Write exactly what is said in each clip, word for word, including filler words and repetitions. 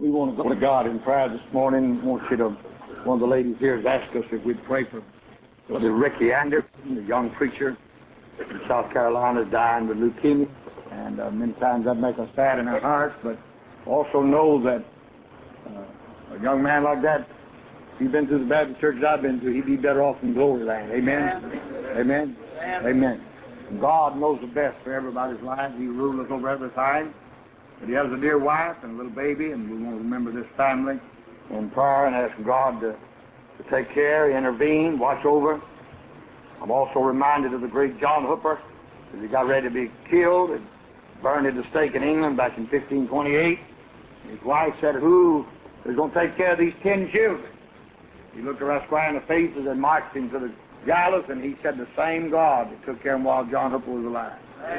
We want to go to God in prayer this morning. I want you to, one of the ladies here has asked us if we'd pray for Brother Ricky Anderson, the young preacher in South Carolina, dying with leukemia. And uh, many times that makes us sad in our hearts, but also know that uh, a young man like that, if he'd been through the Baptist churches I've been to, he'd be better off in glory land. Amen? Amen? Amen. Amen. God knows the best for everybody's life. He rules over everything. But he has a dear wife and a little baby, and we want to remember this family in prayer and ask God to, to take care, intervene, watch over. I'm also reminded of the great John Hooper, as he got ready to be killed and burned at the stake in England back in fifteen twenty-eight. His wife said, "Who is going to take care of these ten children?" He looked around square in the faces and marched him to the gallows, and he said, "The same God that took care of him while John Hooper was alive."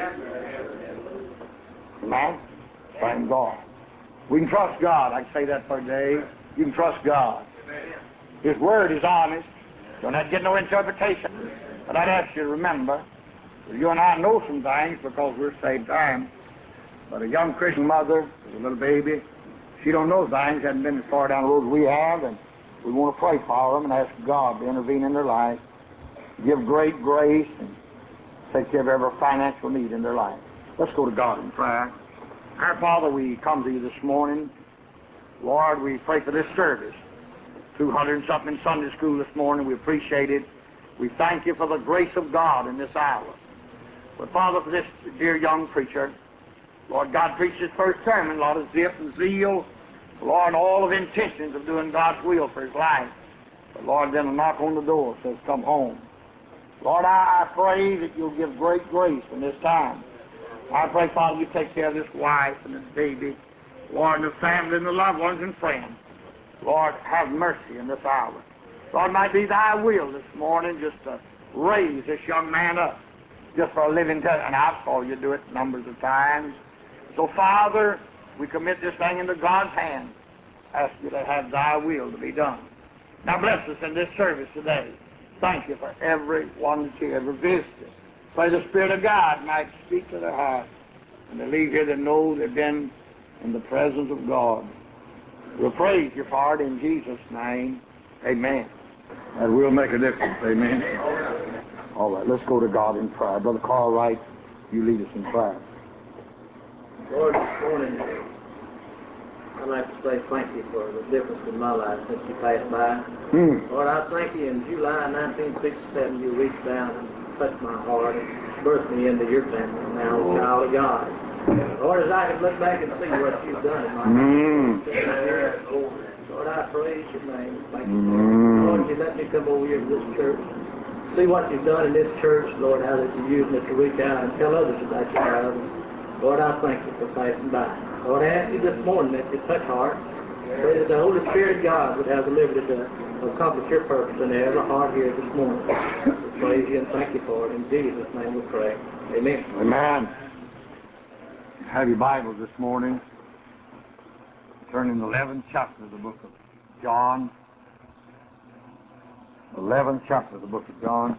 Amen? Thank God. We can trust God. I can say that for a day. You can trust God. His word is honest. Don't have to get no interpretation. But I'd ask you to remember that you and I know some things because we're saved time. But a young Christian mother with a little baby, she don't know things, hasn't been as far down the road as we have, and we want to pray for them and ask God to intervene in their life, give great grace, and take care of every financial need in their life. Let's go to God in prayer. Our Father, we come to you this morning. Lord, we pray for this service. two hundred and something in Sunday school this morning. We appreciate it. We thank you for the grace of God in this hour. But Father, for this dear young preacher, Lord, God preached his first sermon, Lord, of zip and zeal, Lord, all of intentions of doing God's will for his life. But Lord, then a knock on the door says, "Come home." Lord, I, I pray that you'll give great grace in this time. I pray, Father, you take care of this wife and this baby, Lord, and the family and the loved ones and friends. Lord, have mercy in this hour. Lord, might be thy will this morning just to raise this young man up, just for a living test. And I saw you do it numbers of times. So, Father, we commit this thing into God's hands. Ask you to have thy will to be done. Now bless us in this service today. Thank you for every one that you ever visited. Pray the Spirit of God might speak to their hearts, and they leave here that know they've been in the presence of God. We'll praise you for it in Jesus' name. Amen. And we'll make a difference. Amen. All right, let's go to God in prayer. Brother Carl Wright, you lead us in prayer. Lord, this morning, I'd like to say thank you for the difference in my life since you passed by. Hmm. Lord, I thank you in July nineteen sixty-seven, you reached down and touched my heart and birthed me into your family. Now I'm a child of God. Lord, as I can look back and see what you've done in my life, Mm. Lord, I praise your name. Thank you. Mm. Lord, you let me come over here to this church, see what you've done in this church, Lord, how that you're using it to reach out and tell others about your love. Lord, I thank you for passing by. Lord, I ask you this morning that you touch hearts, pray that the Holy Spirit of God would have the liberty to accomplish your purpose in every heart here this morning. We praise you and thank you for it. In Jesus' name we pray. Amen. Amen. Have your Bibles this morning. Turn in the eleventh chapter of the book of John. eleventh chapter of the book of John.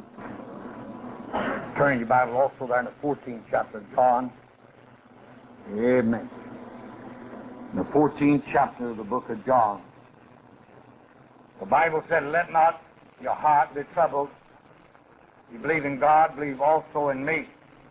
Turn your Bible also there in the fourteenth chapter of John. Amen. In the fourteenth chapter of the book of John. The Bible said, "Let not your heart be troubled. You believe in God, believe also in me.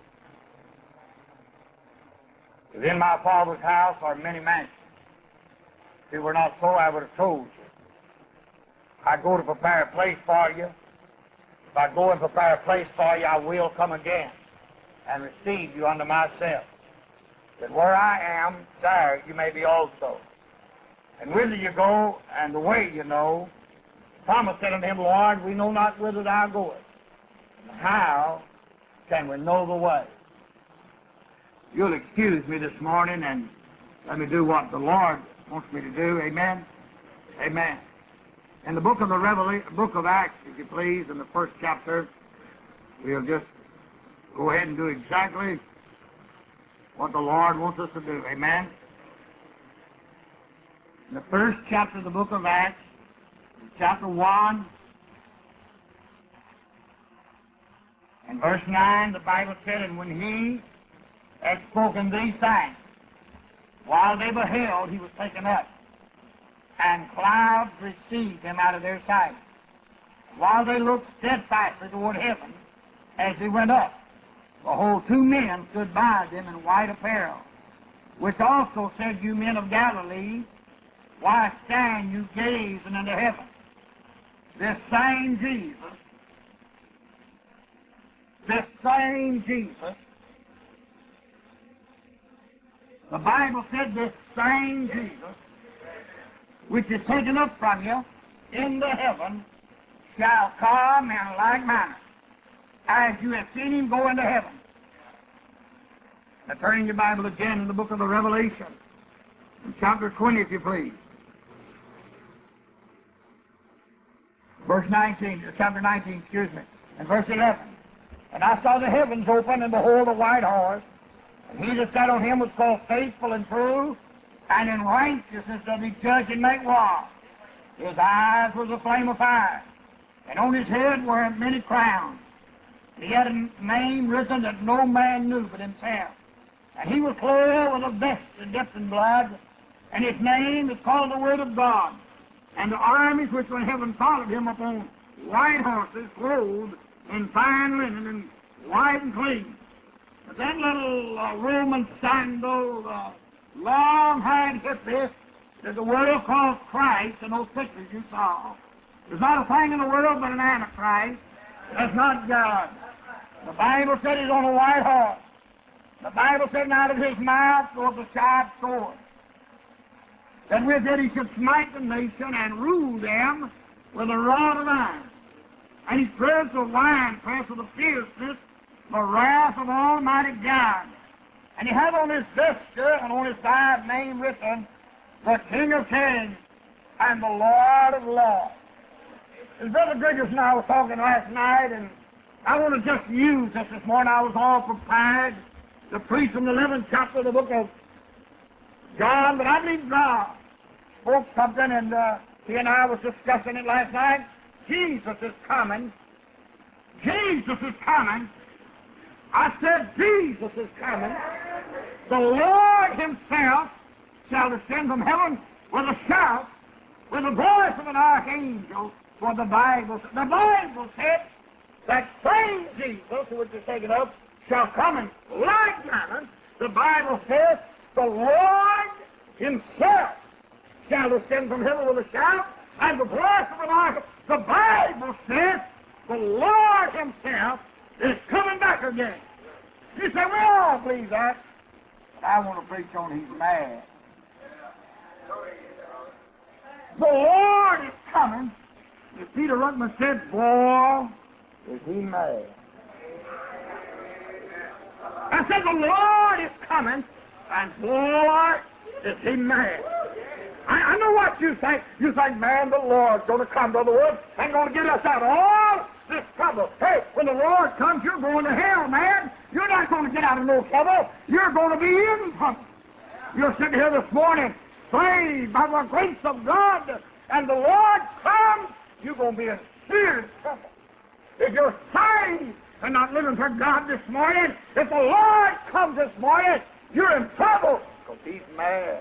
Within my Father's house are many mansions. If it were not so, I would have told you. I go to prepare a place for you. If I go and prepare a place for you, I will come again and receive you unto myself, that where I am, there you may be also. And whither you go, and the way you know." Thomas said unto him, "Lord, we know not whither thou goest. And how can we know the way?" You'll excuse me this morning and let me do what the Lord wants me to do. Amen? Amen. In the book of the Revelation, book of Acts, if you please, in the first chapter, we'll just go ahead and do exactly what the Lord wants us to do. Amen? In the first chapter of the book of Acts, chapter one, and verse nine, the Bible said, "And when he had spoken these things, while they beheld, he was taken up, and clouds received him out of their sight. While they looked steadfastly toward heaven as he went up, behold, two men stood by them in white apparel, which also said, You men of Galilee, why stand you gazing into heaven? This same Jesus, this same Jesus, the Bible said this same Jesus, which is taken up from you into heaven, shall come in like manner, as you have seen him go into heaven. Now turn your Bible again in the book of the Revelation, in chapter twenty, if you please. Verse nineteen, or chapter nineteen, excuse me, and verse eleven. And I saw the heavens open, and behold, a white horse, and he that sat on him was called Faithful and True, and in righteousness doth he judge and make war. His eyes was a flame of fire, and on his head were many crowns. He had a name written that no man knew but himself. And he was clothed with a vest dipped in blood, and his name is called the Word of God. And the armies which were in heaven followed him upon white horses, clothed in fine linen and white and clean. But that little uh, Roman sandal, uh, long-haired hippie that the world calls Christ, and those pictures you saw, there's not a thing in the world but an Antichrist. That's not God. The Bible said he's on a white horse. The Bible said out of his mouth goes a sharp sword, that with it he should smite the nation and rule them with a rod of iron. And he spreads the winepress of the fierceness, the wrath of Almighty God. And he had on his vesture and on his side name written, the King of Kings and the Lord of Lords. As Brother Bridges and I were talking last night, and I want to just use this this morning. I was all prepared to preach from the eleventh chapter of the book of John, but I believe God spoke something, and uh, he and I was discussing it last night. Jesus is coming. Jesus is coming. I said Jesus is coming. The Lord himself shall descend from heaven with a shout, with the voice of an archangel. For the Bible, the Bible said that same Jesus, which is taken up, shall come in like manner. The Bible says the Lord himself shall descend from heaven with a shout, and the voice of an archangel. The Bible says the Lord himself is coming back again. You say, we all believe that. But I want to preach on he's mad. The Lord is coming. As Peter Ruckman said, boy, is he mad. I said, the Lord is coming, and boy, is he mad. I, I know what you think. You think, man, the Lord's going to come, Brother Wood, and going to get us out of all this trouble. Hey, when the Lord comes, you're going to hell, man. You're not going to get out of no trouble. You're going to be in trouble. You're sitting here this morning, saved by the grace of God, and the Lord comes, you're going to be in serious trouble. If you're saved and not living for God this morning, if the Lord comes this morning, you're in trouble because he's mad.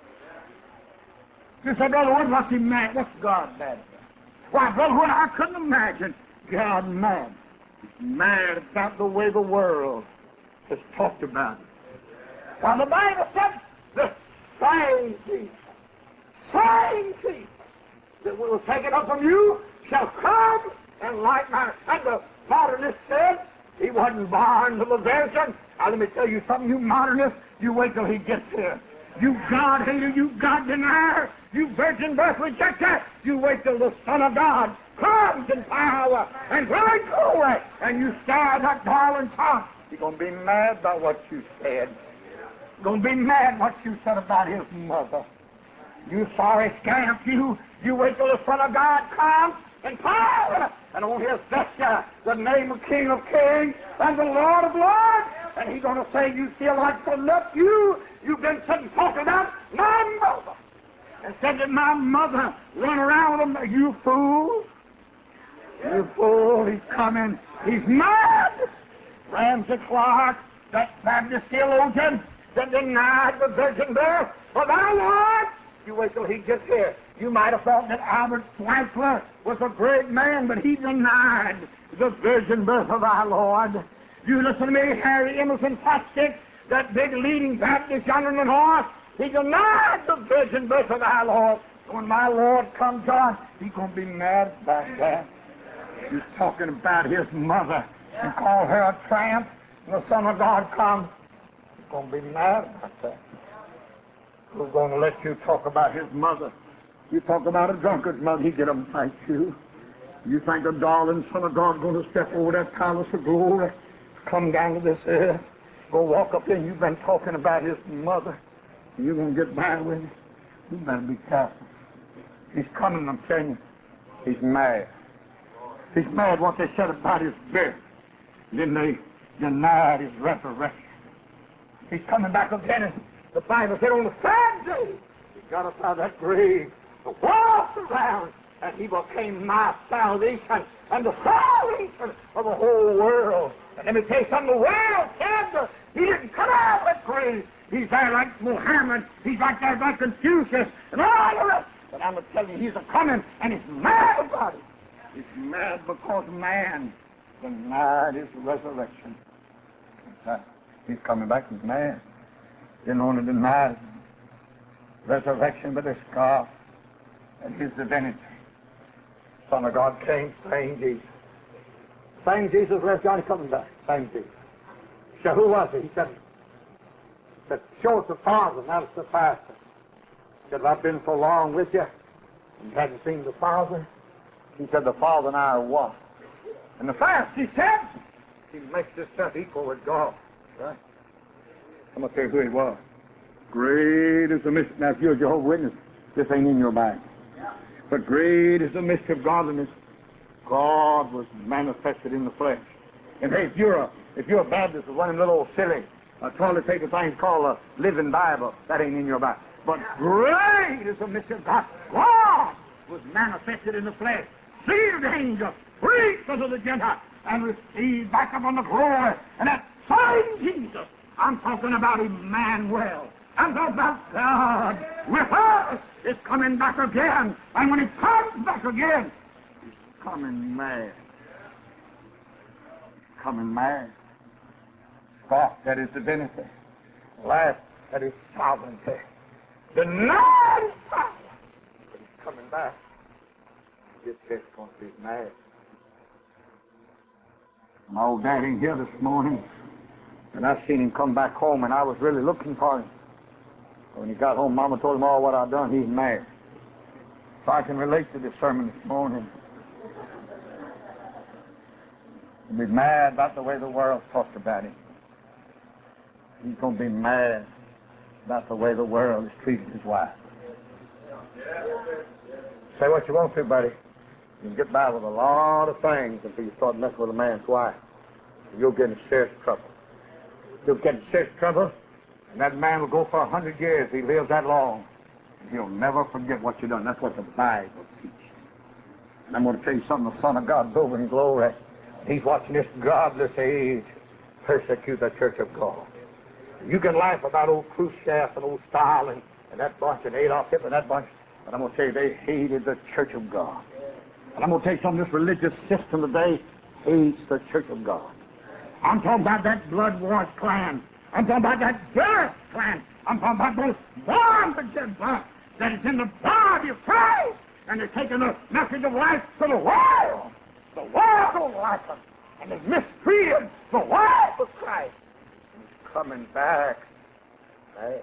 You say, Brother Wood, what's he mad? What's God mad about? Why, Brother Wood, I couldn't imagine God mad. He's mad about the way the world has talked about it. Well, the Bible said the same Jesus, same Jesus that will take it up from you shall come in like manner. And the modernist said he wasn't born to the virgin. Now let me tell you something, you modernists, you wait till he gets here. You God-hater, you God-denier, you virgin birth rejecter, you wait till the Son of God comes in power and glory, glory, and you stare at that darling tongue. He's going to be mad about what you said. He's going to be mad what you said about his mother. You sorry scamp, you. You wait till the Son of God comes in power, and on his vesture, the name of King of Kings and the Lord of Lords, and he's going to say, you feel like some nut, you, you've been sitting talking about my mother, and said that my mother run around with him. You fool. You fool, he's coming. He's mad. Ramsey Clark, that Baptist theologian, that denied the virgin birth of our Lord. You wait till he gets here. You might have thought that Albert Schweitzer was a great man, but he denied the virgin birth of our Lord. You listen to me, Harry Emerson Fosdick, that big leading Baptist yonder in the north, he denied the virgin birth of our Lord. When my Lord comes on, he's going to be mad about that. He's talking about his mother and call her a tramp. When the Son of God comes, he's going to be mad about that. Who's going to let you talk about his mother? You talk about a drunkard's mother, he's going to fight you. You think the darling Son of God's going to step over that palace of glory, come down to this earth, go walk up there, and you've been talking about his mother, and you're going to get by with it? You better be careful. He's coming, I'm telling you. He's mad. He's mad what they said about his birth. Then they denied his resurrection. He's coming back again, and the Bible said on the third day, he got us out of that grave, the world around, and he became my salvation and the salvation of the whole world. And let me tell you something, the world said he didn't come out of that grave. He's there like Muhammad, he's like there like Confucius, and all the rest. But I'm going to tell you, he's a-coming, and he's mad about it. He's mad because man denied his resurrection. He's coming back, he's mad. Didn't only deny resurrection, but his God and his divinity. Son of God came, same Jesus. Same Jesus, where's Johnny coming back? Same Jesus. So who was it? He said, said, show us the Father, not the pastor. He said, I've been so long with you, and you hadn't seen the Father. He said, the Father and I are one. And the fast, he said, he makes himself equal with God. Right? I'm going to tell you who he was. Great is the mystery. Now, if you're a Jehovah's Witness, this ain't in your Bible. But great is the mystery of godliness. God was manifested in the flesh. And hey, if you're a, if you're a Baptist with one of them little old silly uh, toilet paper things called a Living Bible, that ain't in your Bible. But great is the mystery of God. God was manifested in the flesh. Sealed angel, preached unto the Gentiles, and received back upon the glory. And that same Jesus, I'm talking about Emmanuel. I'm talking about God with us, is coming back again. And when he comes back again, he's coming mad. Coming mad. Scoffed at his divinity. Laughed at his sovereignty. Denied his power. But he's coming back. His chest going to be mad. My old dad ain't here this morning, and I seen him come back home, and I was really looking for him. When he got home, Mama told him all what I'd done. He's mad. So I can relate to this sermon this morning. He'll be mad about the way the world talks about him. He's going to be mad about the way the world is treating his wife. Say what you want to, buddy. You can get by with a lot of things until you start messing with a man's wife. You'll get in serious trouble. You'll get in serious trouble, and that man will go for a hundred years. He lives that long, and he'll never forget what you've done. That's what the Bible teaches. And I'm going to tell you something. The Son of God's over in glory. He's watching this godless age persecute the church of God. You can laugh about old Khrushchev and old Stalin and that bunch and Adolf Hitler and that bunch, but I'm going to tell you they hated the church of God. And I'm going to tell you something, this religious system today hates the church of God. I'm talking about that blood-washed clan. I'm talking about that birth clan. I'm talking about those born to shed blood that is in the body of Christ. And they're taking the message of life to the world. The world don't like them. And they've mistreated the wife of Christ. And he's coming back. Man.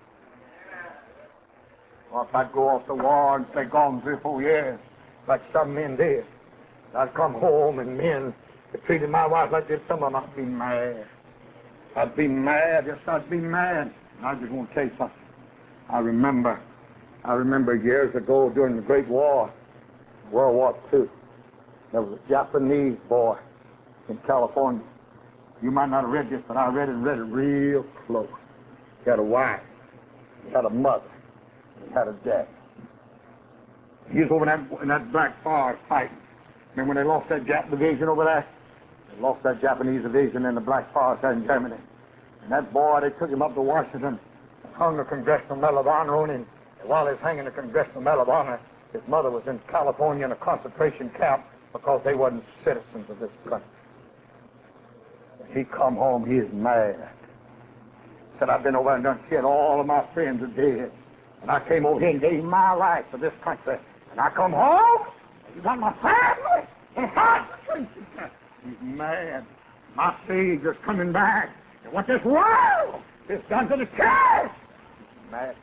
Well, if I'd go off the war and stay gone three or four years, like some men did, I'd come home and men that treated my wife like this, some of them, I'd be mad. I'd be mad. Yes, I'd be mad. And I just want to tell you something. I remember, I remember years ago during the Great War, World War Two, there was a Japanese boy in California. You might not have read this, but I read it and read it real close. He had a wife. He had a mother. He had a dad. He was over in that, in that Black Forest fighting. Remember when they lost that Jap division over there? They lost that Japanese division in the Black Forest there in Germany. And that boy, they took him up to Washington, hung the Congressional Medal of Honor on him. And while he was hanging the Congressional Medal of Honor, his mother was in California in a concentration camp because they wasn't citizens of this country. He come home, he is mad. Said, I've been over and done shit. All of my friends are dead. And I came over here and gave my life to this country. And I come home, and you got my family in concentration camp. He's mad. My Savior's coming back. And what this world has done to the church. He's mad.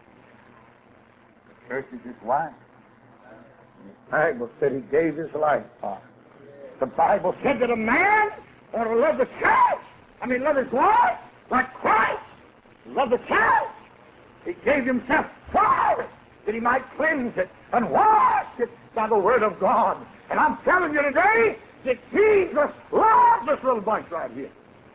The church is his wife. The Bible said he gave his life for her. The Bible said that a man ought to love the church. I mean, love his wife like Christ. Love the church. He gave himself for it, that he might cleanse it and wash it by the word of God. And I'm telling you today that Jesus loves this little bunch right here.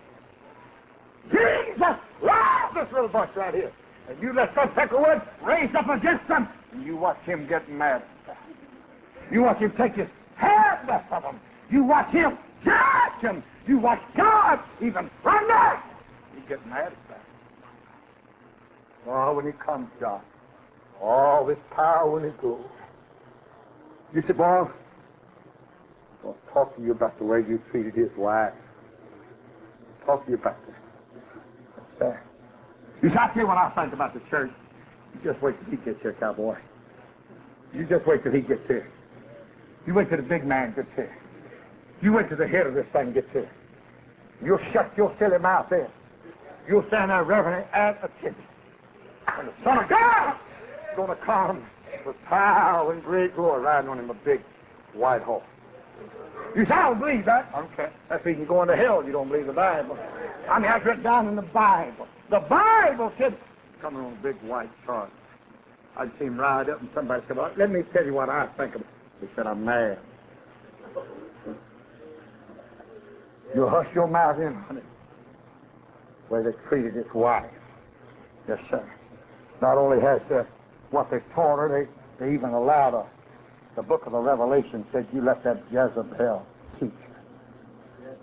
Jesus loves this little bunch right here. And you let some Peckerwood raise up against them, and you watch him get mad. You watch him take his hand off of them. You watch him judge them. You watch God even from that. He gets mad at that. Oh, when he comes, John. All this power when he goes. You said, boy, I'll talk to you about the way you treated his wife. Talk to you about that. That's that. You see, I'll tell you what I think about the church. You just wait till he gets here, cowboy. You just wait till he gets here. You wait till the big man gets here. You wait till the head of this thing gets here. You'll shut your silly mouth in. You'll stand there reverently at attention. And the Son of God is going to come with power and great glory riding on him a big white horse. You say, I don't believe that. I don't care. That's if you go into hell, you don't believe the Bible. I mean, that's written down in the Bible. The Bible said, coming on a big white charger. I'd see him ride up and somebody said, well, let me tell you what I think of it. He said, I'm mad. You hush your mouth in on it. Where they treated his wife. Yes, sir. Not only has the, what they taught her, they, they even allowed her. The book of the Revelation said you let that Jezebel teach her.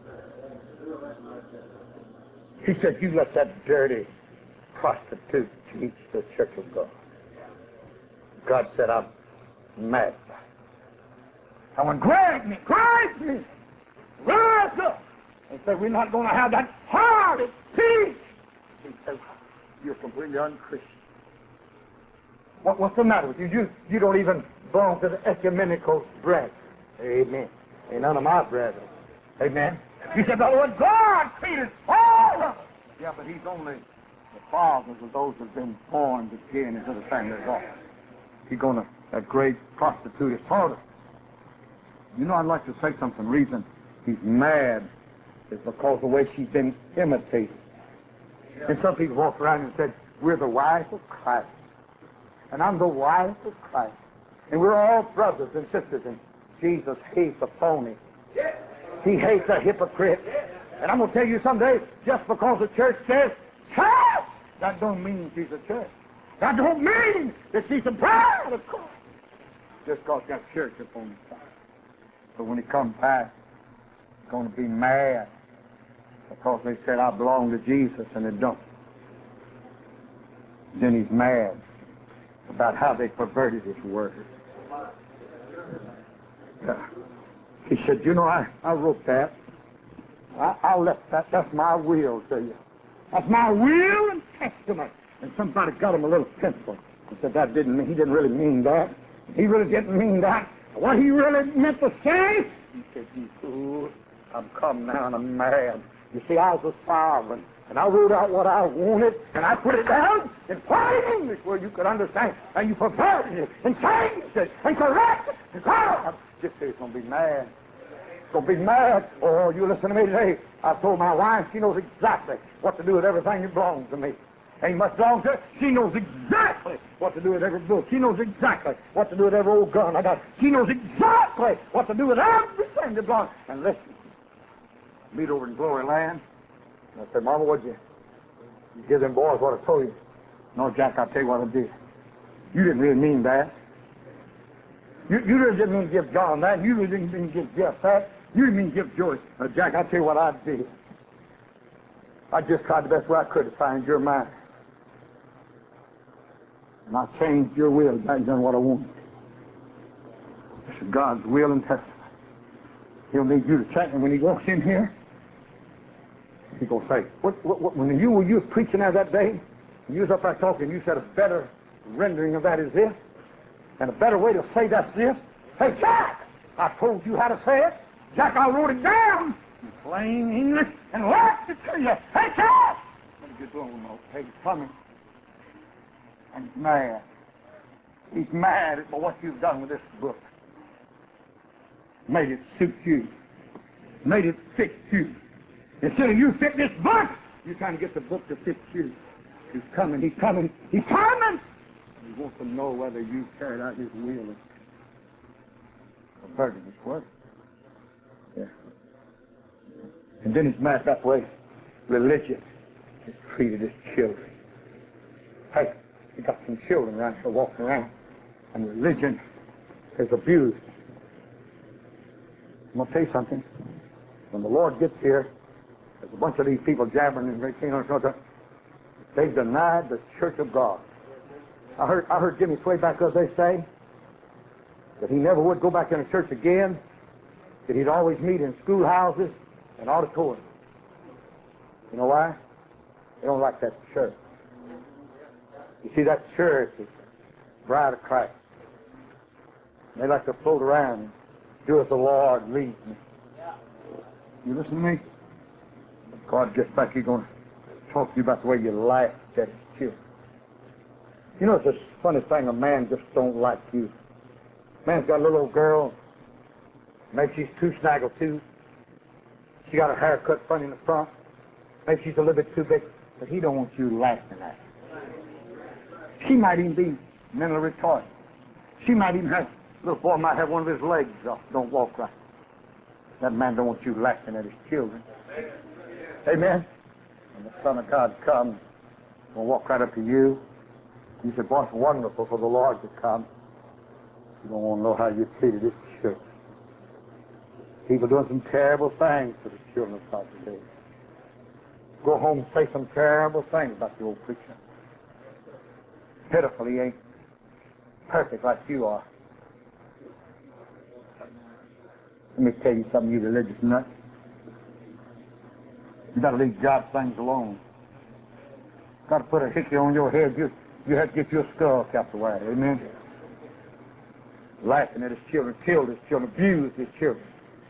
He said you let that dirty prostitute teach the church of God. God said, I'm mad. I went, grab me, grab me, rise up. And said, we're not going to have that hard teach. He said, you're completely unchristian. What, what's the matter with you? You you don't even belong to the ecumenical brethren. Amen. Ain't none of my brethren. Amen. You said, brother, what God created all of us. Yeah, but he's only the fathers of those who've been born again into the family of God. He's going to, that great prostitute has taught us. You know, I'd like to say something. Reason he's mad is because the way she's been imitated. And some people walk around and said, we're the wife of Christ. And I'm the wife of Christ. And we're all brothers and sisters. And Jesus hates a phony. He hates a hypocrite. And I'm going to tell you someday, just because the church says church, that don't mean she's a church. That don't mean that she's a bride of Christ. Just because that church is on the side. But when he comes back, he's going to be mad because they said, I belong to Jesus, and they don't. Then he's mad about how they perverted his word. Yeah. He said, you know, I, I wrote that. I, I left that. That's my will to you. That's my will and testament. And somebody got him a little pencil and said that didn't mean, he didn't really mean that. He really didn't mean that. What he really meant to say, he said, you fool, I'm come now and I'm mad. You see, I was a sovereign, and I wrote out what I wanted, and I put it down in plain English where you could understand, and you perverted it, and changed it, and corrected it, and God, just say it's going to be mad. It's going to be mad. Oh, you listen to me today. I told my wife, she knows exactly what to do with everything that belongs to me. Ain't much belongs to her. She knows exactly what to do with every book. She knows exactly what to do with every old gun I got. She knows exactly what to do with everything that belongs. And listen, meet over in Glory Land. And I said, Mama, what'd you, you give them boys what I told you? No, Jack, I'll tell you what I did. You didn't really mean that. You, you really didn't mean to give John that. You really didn't mean to give Jeff that. You didn't mean to give George. Uh, Jack, I'll tell you what I did. I just tried the best way I could to find your mind. And I changed your will. I've done what I wanted. This is God's will and testament. He'll need you to check. And when he walks in here, he's going to say, what, what, what, when you were you was preaching there that day, you was up there talking, you said a better rendering of that is this, and a better way to say that's this. Hey, Jack, I told you how to say it. Jack, I wrote it down in plain English and left it to you. Hey, Jack! What are you doing, Mo? Hey, he's coming. And he's mad. He's mad at what you've done with this book. Made it suit you. Made it fit you. Instead of you fit this book, you're trying to get the book to fit you. He's coming, he's coming, he's coming! He wants to know whether you carried out his will or perjured his word. Yeah. And then he's mad that way. Religion is treated as children. Hey, you got some children around here walking around, and religion is abused. I'm going to tell you something. When the Lord gets here, there's a bunch of these people jabbering and they can't understand. They've denied the church of God. I heard I heard Jimmy Sway back up, they say that he never would go back in a church again, that he'd always meet in schoolhouses and auditoriums. You know why? They don't like that church. You see, that church is the bride of Christ. They like to float around and do as the Lord leads me. You listen to me? When God gets back, he's going to talk to you about the way you laughed at his children. You know, it's a funny thing, a man just don't like you. Man's got a little old girl. Maybe she's too snaggletooth. She got her hair cut funny in the front. Maybe she's a little bit too big. But he don't want you laughing at her. She might even be mentally retarded. She might even have, little boy might have one of his legs off. Don't walk right. That man don't want you laughing at his children. Amen? When the Son of God comes, he'll walk right up to you. You said, boy, it's wonderful for the Lord to come. You don't want to know how you treated this church. People doing some terrible things to the children of God today. Go home and say some terrible things about the old preacher. Pitiful, he ain't perfect like you are. Let me tell you something, you religious nut. You got to leave job things alone. Got to put a hickey on your head. You, you have to get your skull capped away. Amen? Laughing at his children, killed his children, abused his children.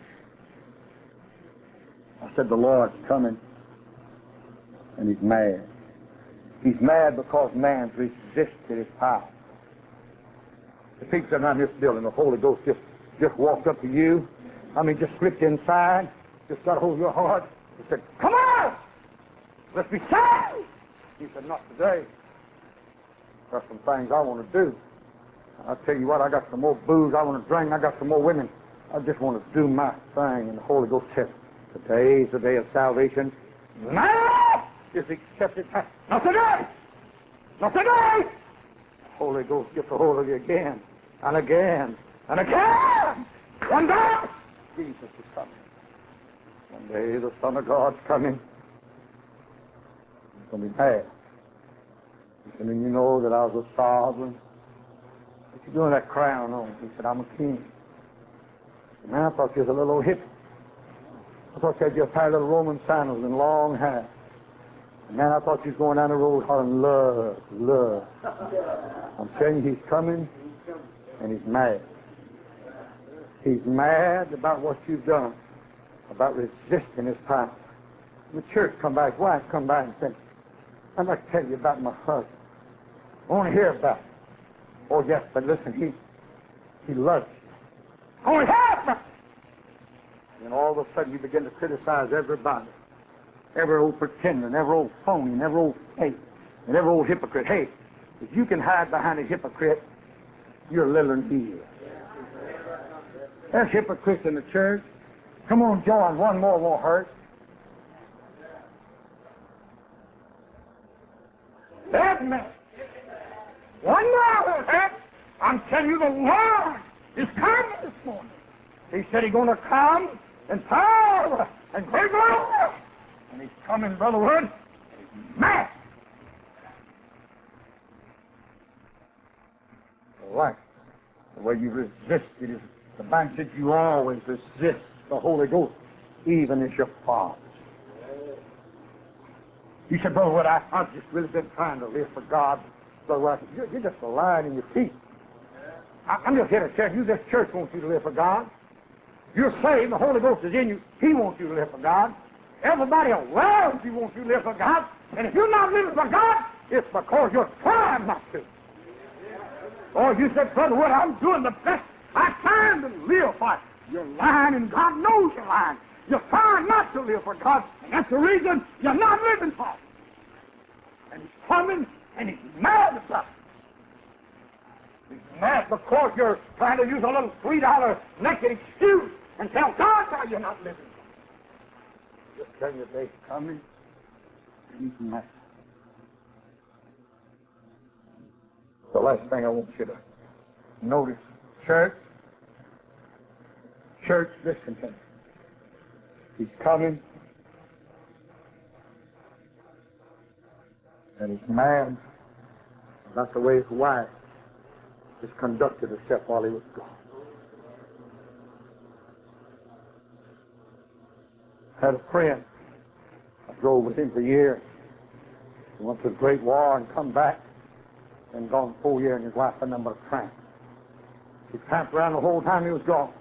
I said the Lord's coming, and he's mad. He's mad because man's resisted his power. The people sitting around this building, the Holy Ghost just, just walked up to you. I mean, just slipped inside, just got a hold of your heart. He said, come on! Let's be saved! He said, not today. There's some things I want to do. I'll tell you what, I got some more booze I want to drink. I got some more women. I just want to do my thing. And the Holy Ghost said, today is the day of salvation. Now is accepted. Not today! Not today! The Holy Ghost gets a hold of you again, and again, and again! One day, Jesus is coming. One day the Son of God's coming. He's going to be mad. And then you know that I was a sovereign. What you doing that crown on? He said, I'm a king. Man, I thought you was a little old hippie. I thought you had your pair of little Roman sandals and long hair. And man, I thought you was going down the road hollering, love, love. I'm telling you, he's coming, and he's mad. He's mad about what you've done, about resisting his power. The church come by, his wife come by and said, I'd like to tell you about my husband. I want to hear about it. Oh, yes, but listen, he he loves you. I want to hear about it. And all of a sudden you begin to criticize everybody. Every old pretender, and every old phony, and every old fake, and every old hypocrite. Hey, if you can hide behind a hypocrite, you're littler than he is. There's hypocrites in the church. Come on, John, one more won't hurt. That man. One more won't hurt. I'm telling you, the Lord is coming this morning. He said he's going to come in power and great glory. And he's coming, Brother Wood. He's mad. Like the way you resist it is the Bible said you always resist the Holy Ghost, even as your fathers. You said, Brother Wood, I, I've just really been trying to live for God. Brother Wood, you're, you're just a lion in your feet. I, I'm just here to tell you this church wants you to live for God. You're saved, the Holy Ghost is in you. He wants you to live for God. Everybody around you wants you to live for God. And if you're not living for God, it's because you're trying not to. Oh, you said, Brother Wood, I'm doing the best I can to live for it. You're lying, and God knows you're lying. You're trying not to live for God, and that's the reason you're not living for it. And he's coming, and he's mad about it. He's mad because you're trying to use a little three dollar naked excuse and tell God why you're not living for it. Just tell you the day's coming, and he's mad. The last thing I want you to notice, church, church, listen to me. He's coming, and he's mad about the way his wife has conducted herself while he was gone. I had a friend. I drove with him for years. He went to the Great War and come back. And gone four years, and his wife a number of tramps. He tramped around the whole time he was gone.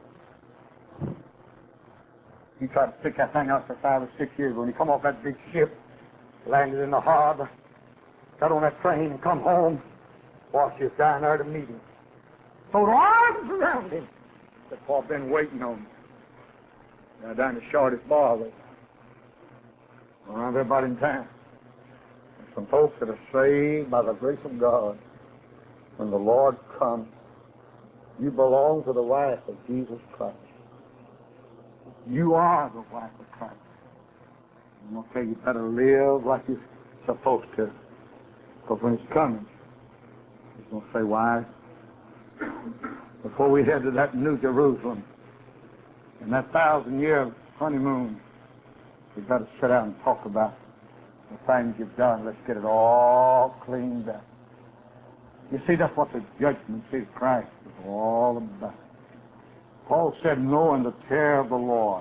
He tried to stick that thing out for five or six years. When he come off that big ship, landed in the harbor, got on that train and come home, while she was down there to meet him. So the arms around him. Said, Paul, been waiting on me. Now down the shortest bar there. Around everybody in town. Some folks that are saved by the grace of God, when the Lord comes, you belong to the wife of Jesus Christ. You are the wife of Christ. I'm going to tell you, you better live like you're supposed to. Because when he's coming, he's going to say, wife, before we head to that New Jerusalem, and that thousand-year honeymoon, we better sit down and talk about the things you've done. Let's get it all cleaned up. You see, that's what the judgment seat of Christ is all about. Paul said, knowing the terror of the Lord.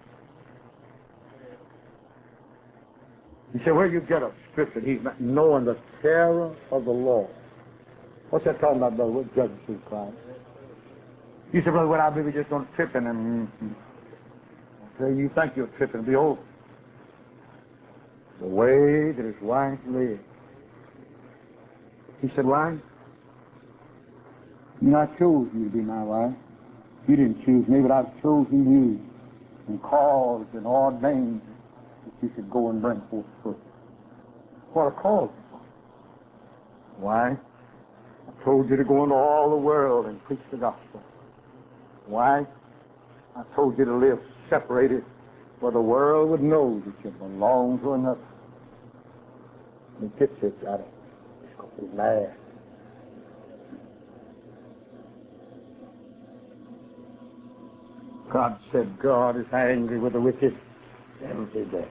He said, where you get a scripture, he's not knowing the terror of the Lord. What's that talking about, brother? What judgment seat of Christ? You said, brother, well, I believe you're just going to trip in and okay, you think you're tripping, it'll be over. The way that his wife lived. He said, wife, you know, I chose you to be my wife. You didn't choose me, but I've chosen you and caused and ordained that you should go and bring forth fruit. What a cause. Why? I told you to go into all the world and preach the gospel. Why? I told you to live separated where the world would know that you belong to another. And he gets it out of it. He's going to be mad. God said God is angry with the wicked every day.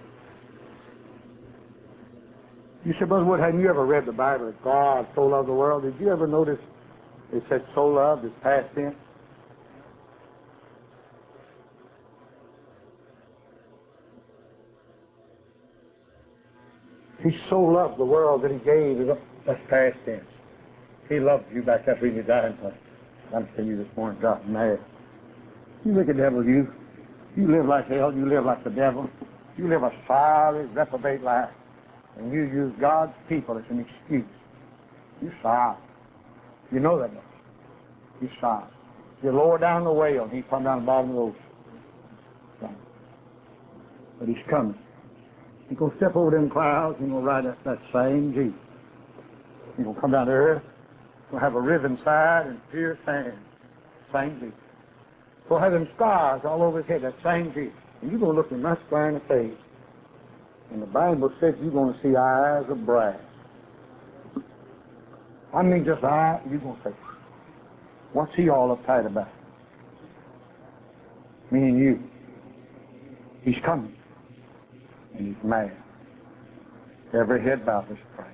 You said, Brother Wood, hadn't you ever read the Bible that God so loved the world? Did you ever notice it said so loved is past tense? He so loved the world that he gave it up. That's past tense. He loved you back there when you died. I'm telling you this morning, God's mad. You look at the devil, you. You live like hell. You live like the devil. You live a sorry, reprobate life. And you use God's people as an excuse. You're sorry. You know that much. You're sorry. You lower down the whale and he come down the bottom of the ocean. But he's coming. He's going to step over them clouds and he's going to ride that, that same Jesus. He's going to come down to earth. He's going to have a riven side and pierced hands. Same Jesus. He's going to have them scars all over his head. That same Jesus. And you're going to look him right square in the face. And the Bible says you're going to see eyes of brass. I mean just eyes. You're going to say, what's he all uptight about? Me and you. He's coming. and he's mad. Every head bowed, let's pray.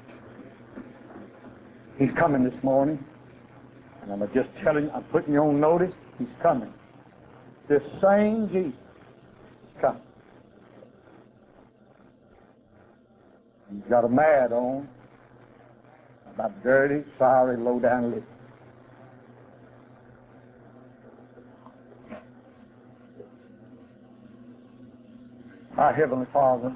He's coming this morning, and I'm just telling you, I'm putting you on notice, he's coming. This same Jesus is coming. He's got a mad on about dirty, sorry, low-down living. Our Heavenly Father,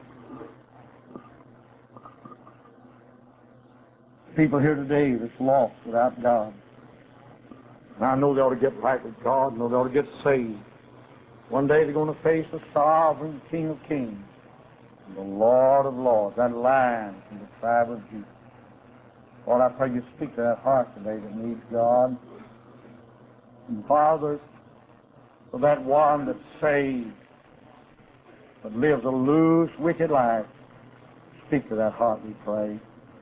people here today that's lost without God. And I know they ought to get right with God. I know they ought to get saved. One day they're going to face the sovereign King of Kings, and the Lord of Lords, that Lion from the tribe of Judah. Lord, I pray you speak to that heart today that needs God. And Father, for that one that's saved, but lives a loose, wicked life, speak to that heart, we pray.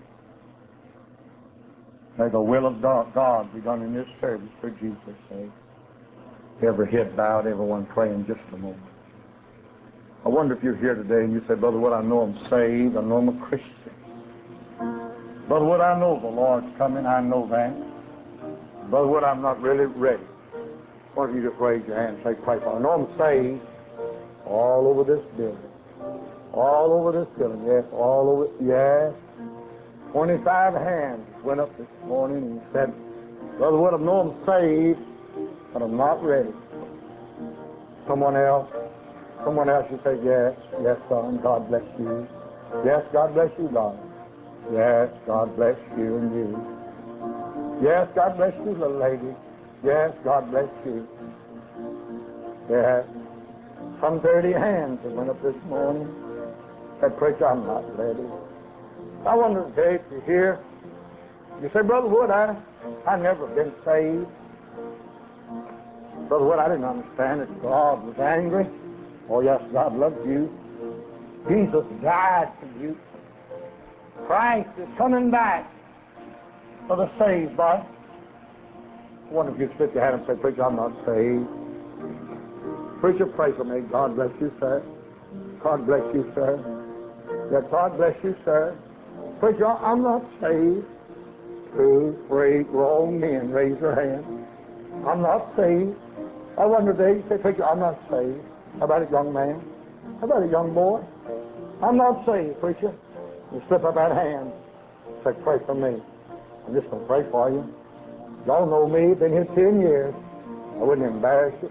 May the will of God be done in this service for Jesus' sake. Every head bowed, everyone praying just a moment. I wonder if you're here today and you say, Brother Wood, I know I'm saved, I know I'm a Christian. Brother Wood, I know the Lord's coming, I know that. Brother Wood, I'm not really ready. Why don't you just raise your hand and say, pray for me. I know I'm saved all over this building. All over this building, yes, all over, yes. twenty-five hands went up this morning and said, Brother Wood, I know I'm saved, but I'm not ready. Someone else, someone else, you say, yes, yes, son, God bless you. Yes, God bless you, God. Yes, God bless you and you. Yes, God bless you, little lady. Yes, God bless you. Yes. Some dirty hands that went up this morning. Said, preacher, I'm not ready. I wonder today if you're here. You say, Brother Wood, I, I never been saved. Brother Wood, I didn't understand that God was angry. Oh, yes, God loved you. Jesus died for you. Christ is coming back for the saved, boy. I wonder if you'd slip your hand and say, preacher, I'm not saved. Preacher, pray for me. God bless you, sir. God bless you, sir. Yeah, God bless you, sir. Preacher, I'm not saved. Two, three, grown men raise their hands. I'm not saved. I wonder today, you say, preacher, I'm not saved. How about a young man? How about a young boy? I'm not saved, preacher. You slip up that hand. Say, pray for me. I'm just going to pray for you. Y'all know me. Been here ten years. I wouldn't embarrass you.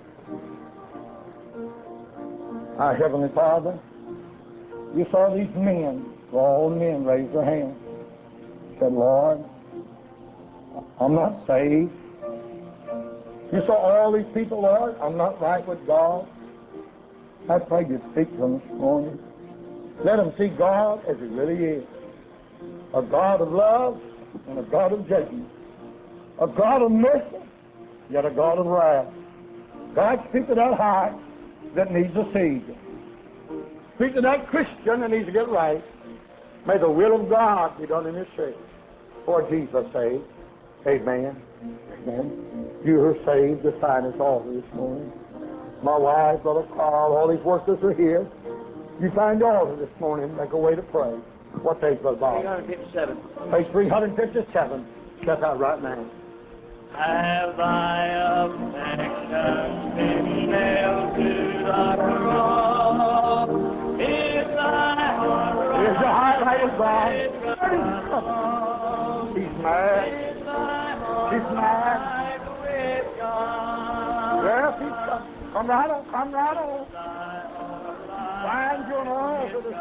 Our Heavenly Father, you saw these men, grown men, raise their hands. Said, Lord, I'm not saved. You saw all these people, Lord, I'm not right with God. I pray you speak to them this morning. Let them see God as He really is. A God of love and a God of judgment. A God of mercy, yet a God of wrath. God, speak to that heart that needs a Savior. Speak to that Christian that needs to get right. May the will of God be done in this church. For Jesus' sake, amen. Amen. You who are saved, just sign this altar this morning. My wife, Brother Carl, all these workers are here. You find the altar this morning, make a way to pray. What page, Brother Bob? three fifty-seven. Page three fifty-seven. Check out right now. Have thy affection been nailed to the cross? Is thy heart right? Is your heart right with God? God? He's mad. Is thy heart He's mad. right with God? Yes, he's come. Come right on. Come right on. Thy heart right Find you an altar this morning.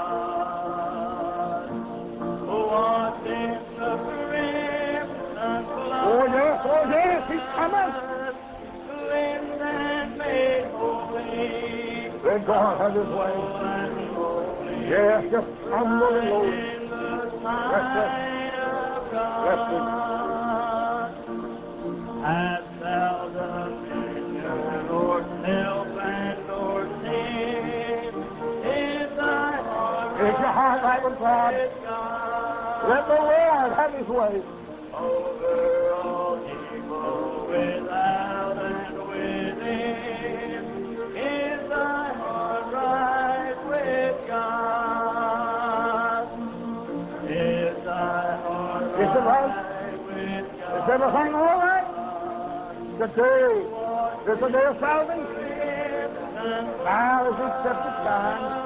God. Washed in the crimson blood. Oh, yes. Oh, yes. He's coming. Cleansed and made holy. Let God have His way. And holy. Yes, just humble and lowly. In the Yes, yes. sight of Yes, God. Hast thou dominion o'er self and o'er sin? Is thy heart Is your heart right with God? with God? Let the Lord have His way. Over all evil without and within, is thy heart right with God? everything all right? Today, this is the day of salvation. Now is the accepted time.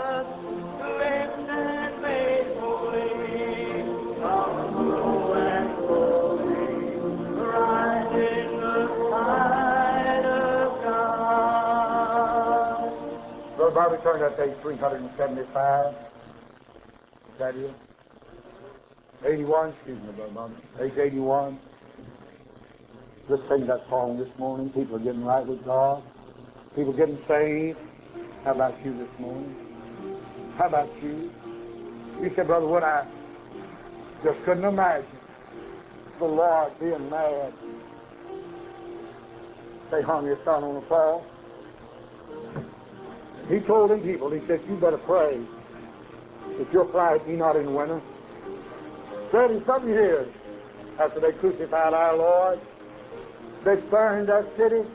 Brother Bobby, turn that page three seventy-five. Is that it? eighty-one, excuse me, Brother Bobby. Page eighty-one. Let's sing that song this morning. People are getting right with God. People getting saved. How about you this morning? How about you? You said, Brother Wood, I just couldn't imagine the Lord being mad. They hung his son on the cross. He told them people, he said, you better pray that your flight be not in winter. thirty-something years after they crucified our Lord, they burned that city.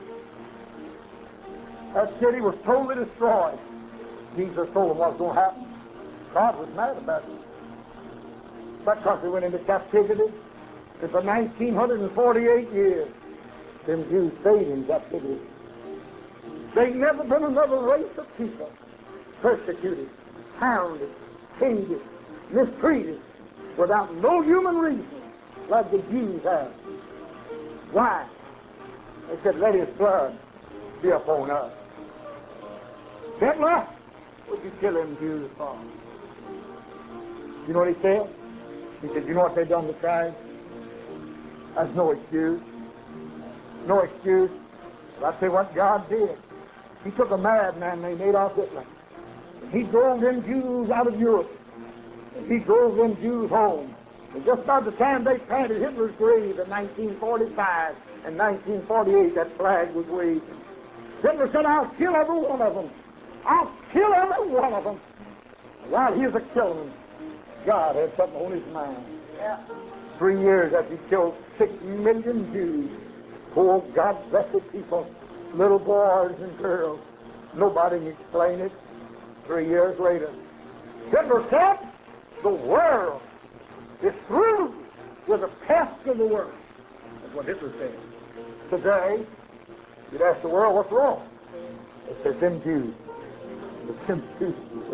That city was totally destroyed. Jesus told them what was going to happen. God was mad about it. That country went into captivity. And for nineteen forty-eight years, them Jews stayed in captivity. There's never been another race of people persecuted, hounded, hated, mistreated, without no human reason, like the Jews have. Why? They said, let his blood be upon us. Hitler, what'd you kill them Jews for? You know what he said? He said, you know what they done to Christ? That's no excuse. No excuse. But I tell you what God did. He took a madman named Adolf Hitler. He drove them Jews out of Europe. He drove them Jews home. And just about the time they planted Hitler's grave in nineteen forty-five and nineteen forty-eight, that flag was waved. Hitler said, I'll kill every one of them. I'll kill every one of them. While he was a killing them, God had something on his mind. Yeah. Three years after he killed six million Jews, poor God-blessed people, little boys and girls. Nobody can explain it. Three years later, Hitler said, the world is through with the pest of the world. That's what Hitler said. Today, you'd ask the world, what's wrong? They said, them Jews. It's them Jews.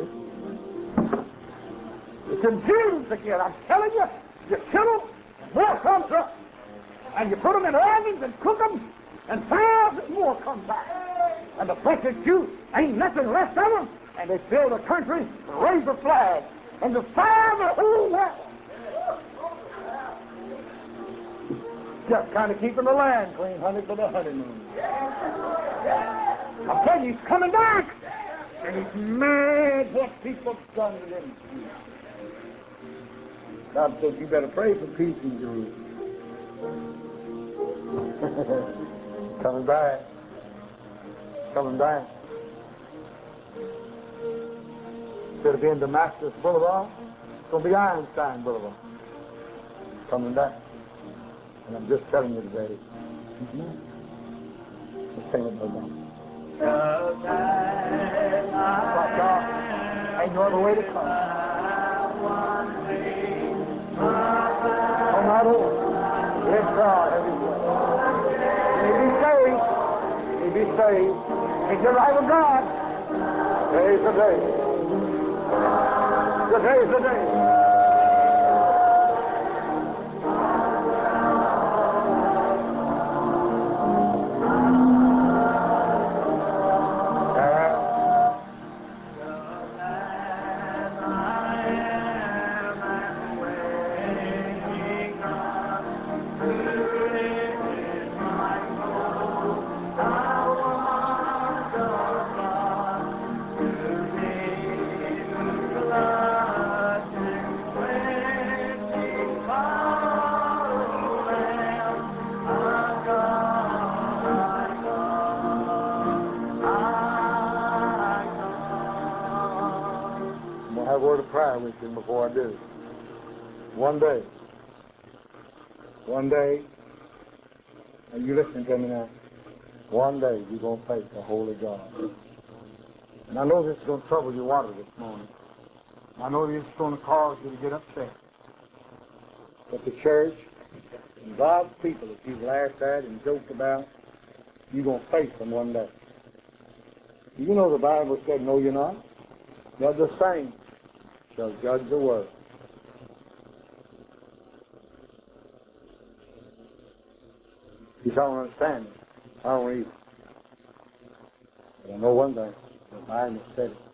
It's them Jews again. I'm telling you, you kill them, more comes up. And you put them in ovens and cook them, and thousands more come back. And the precious Jews ain't nothing left of them. And they fill the country and raise a flag and defile the whole world. Just kind of keeping the land clean, honey, for the honeymoon. I'm telling you, he's coming back. And he's mad what people have done to them. God said, you better pray for peace in Jerusalem. Coming back. Coming back. Instead of being Damascus Boulevard, it's going to be Einstein Boulevard. Coming back. And I'm just telling you today. Mm-hmm. Let's sing it, brother. But God, ain't no other way to come. No matter what. Let God have his way. He be saved. He be saved. He get right with God. Today's the day. Today's the day. A word of prayer with you before I do. One day, one day, and you listen to me now, one day you're going to face the Holy God. And I know this is going to trouble your water this morning. I know this is going to cause you to get upset. But the church And God's people, if you've laughed at and joked about, you're going to face them one day. You know the Bible said, no, you're not. But the saints shall judge the world. You don't understand it. I don't either. But I know one thing. The Bible said it.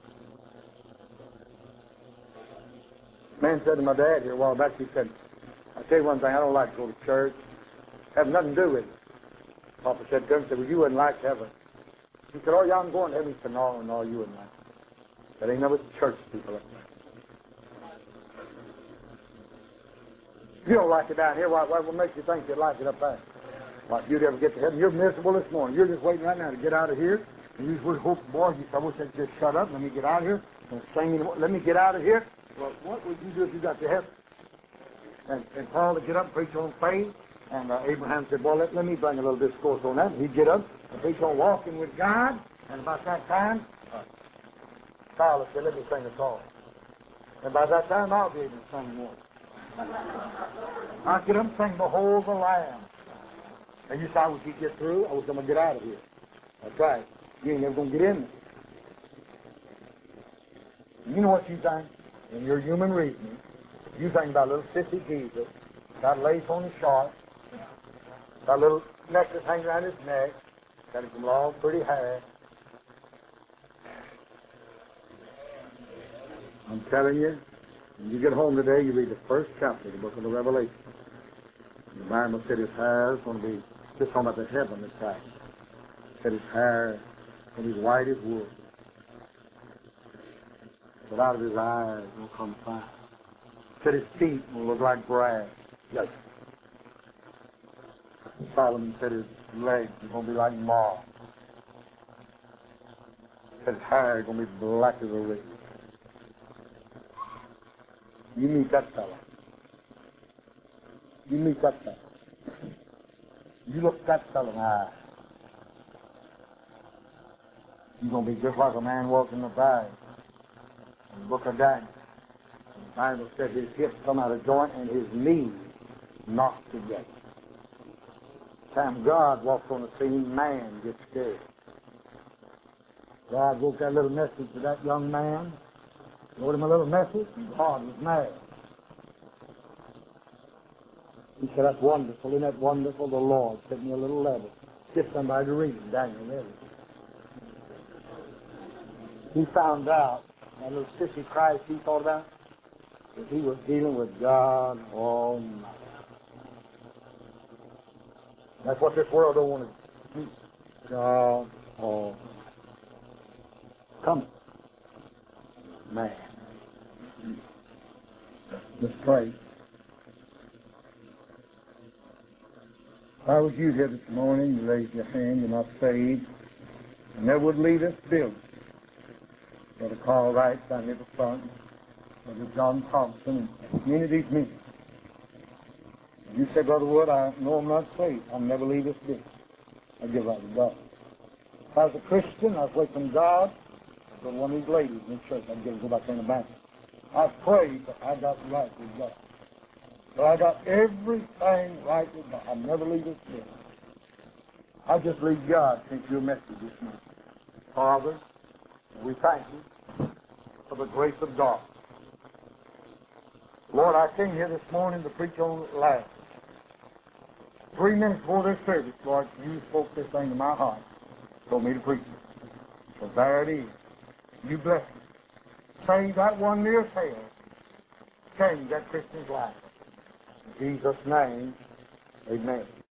A man said to my dad here a while back, he said, I tell you one thing, I don't like to go to church. Have nothing to do with it. Papa said to him, said, well, you wouldn't like heaven. He said, oh, yeah, I'm going to heaven. He said, no, no, you wouldn't like it. That ain't never church people like that. You don't like it down here. Why, what makes you think you'd like it up there? Why, if you'd ever get to heaven, you're miserable this morning. You're just waiting right now to get out of here. And you just hope, boy, you say, I wish I'd just shut up. Let me get out of here. And sing anymore. Let me get out of here. Well, what would you do if you got to heaven? And, and Paul would get up and preach on faith. And uh, Abraham said, well, let, let me bring a little discourse on that. And he'd get up and preach on walking with God. And about that time, uh, Silas said, let me sing a song. And by that time, I'll be able to sing more. I'll get up and sing, Behold the Lamb. And you say, I wish you'd get through. I wish I'm going to get out of here. That's right. You ain't never going to get in there. You know what you think? In your human reasoning, you think about little sissy Jesus, got lace on his shorts, got a little necklace hanging around his neck, got some long, pretty hair. I'm telling you, when you get home today, you read the first chapter of the book of the Revelation. The Bible said his hair is going to be, just talking about the heaven this time. Said his hair is going to be white as wool. But out of his eyes will come fire. Said his feet will look like brass. Yes. Solomon said his legs are going to be like moss. Said his hair is going to be black as a reed. You meet that fellow. You meet that fellow. You look that fellow in the eye. You're going to be just like a man walking the valley. In the book of Daniel, the Bible said his hips come out of joint and his knees knocked together. Time God walks on the scene, man gets scared. God wrote that little message to that young man, wrote him a little message, and God was mad. He said, that's wonderful. Isn't that wonderful? The Lord sent me a little letter. Get somebody to read it. Daniel read it. He found out, that little sissy Christ he thought about, that he was dealing with God Almighty. That's what this world don't want to do. God Almighty. Come. Man. Let's pray. If I was you here this morning, you raised your hand, you're not saved, and never would leave this building. Brother Carl Wright down here at the front, Brother John Thompson, and many of these meetings. And you say, Brother Wood, I know I'm not saved. I'll never leave this building. I give right to God. If I was a Christian, I was away from God, I'd go to one of these ladies in the church. I'd get to go back in the bank. I prayed, but I got right with God. But I got everything right with God. I'll never leave this building. I just leave God sent you a message this morning. Father, we thank you for the grace of God. Lord, I came here this morning to preach on Lazarus. Three minutes before this service, Lord, you spoke this thing to my heart. Told me to preach it. So there it is. You bless me. Save that one near hell. Change that Christian's life. In Jesus' name, amen.